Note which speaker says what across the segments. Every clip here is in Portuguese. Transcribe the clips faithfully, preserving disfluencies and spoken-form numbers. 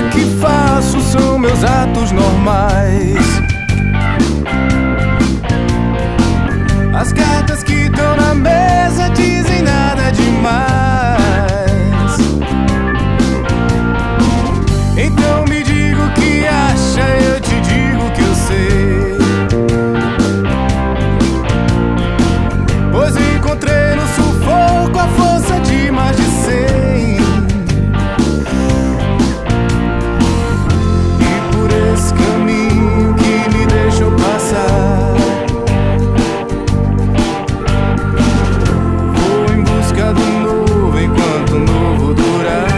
Speaker 1: que faço são meus atos normais. As cartas que estão na mesa dizem nada demais. Então me diga o que acha, eu te digo o que eu sei. Pois encontrei no sufoco a força de mais de cem. E por esse caminho que me deixou passar, vou em busca do novo enquanto o novo durar.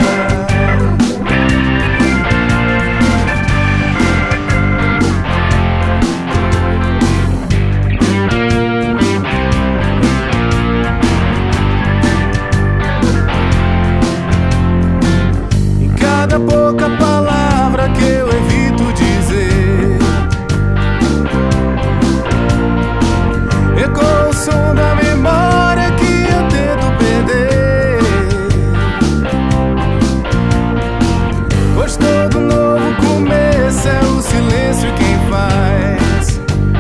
Speaker 1: Cada pouca palavra que eu evito dizer ecoa o som da memória que eu tento perder. Pois todo novo começo é o silêncio quem faz.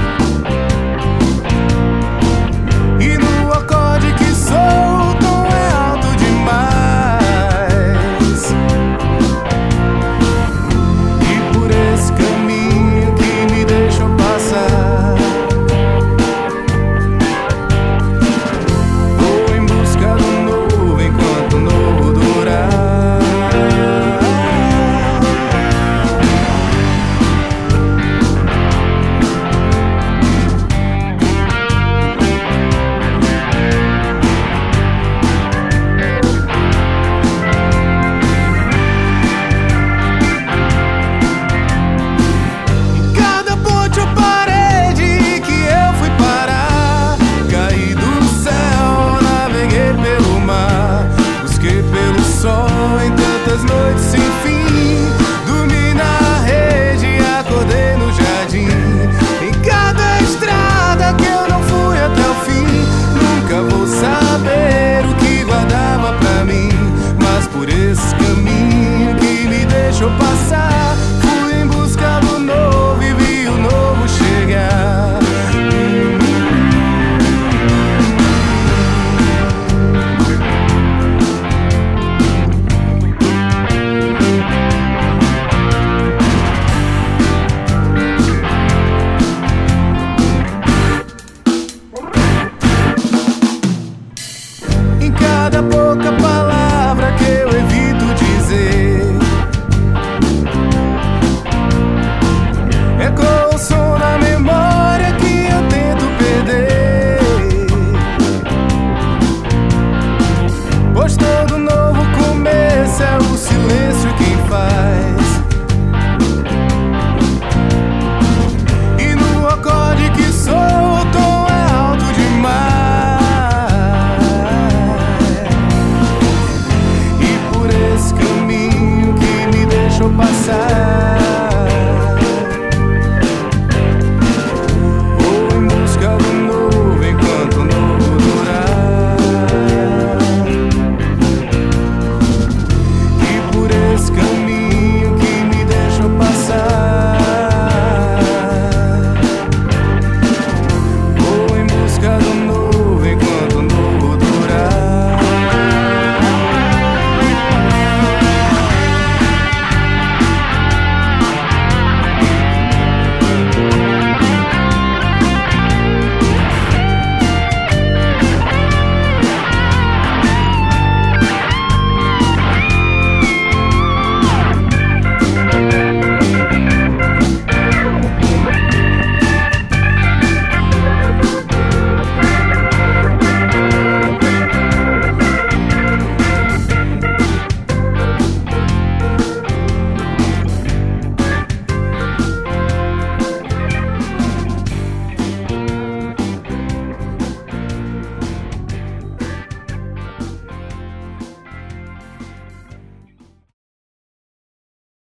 Speaker 1: E no acorde que sou, o tom é alto demais. Noites sem fim, dormi na rede, acordei no jardim. Em cada estrada que eu não fui até o fim, nunca vou saber o que guardava pra mim. Mas por esse caminho que me deixou passar, fui em busca do novo e vi o novo chegar. Cada pouca